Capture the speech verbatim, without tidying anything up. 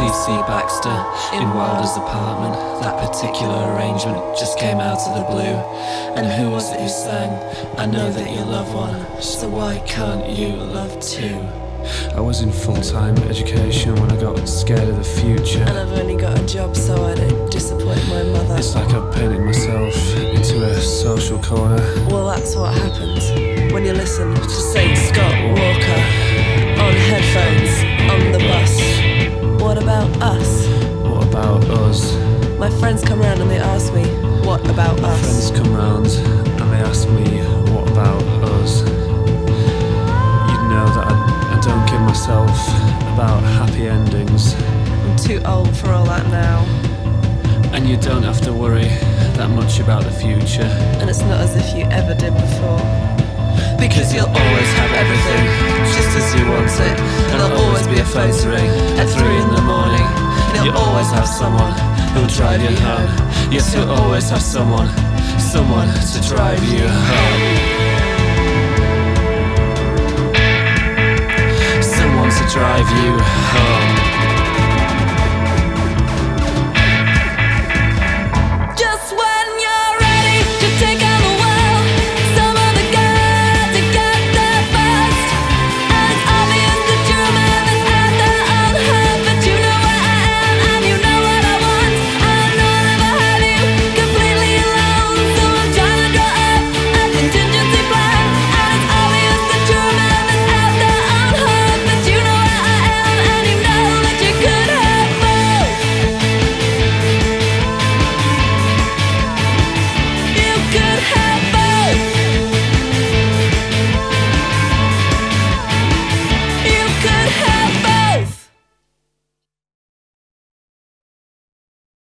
Steve C. Baxter in Wilder's apartment. That particular arrangement just came out of the blue. And who was it who sang, I know that you love one, so why can't you love two? I was in full-time education when I got scared of the future. And I've only got a job so I don't disappoint my mother. It's like I've painted myself into a social corner. Well, that's what happens when you listen to Saint Scott Walker on headphones on the bus. What about us? What about us? My friends come round and they ask me, what about My us? friends come round and they ask me, what about us? You'd know that I, I don't kid myself about happy endings. I'm too old for all that now. And you don't have to worry that much about the future. And it's not as if you ever did before. Because you'll always have everything just as you want it. And there'll always be a phone to ring at three in the morning. And you'll always have someone who'll drive you home. Yes, you'll always have someone, someone to drive you home. Someone to drive you home.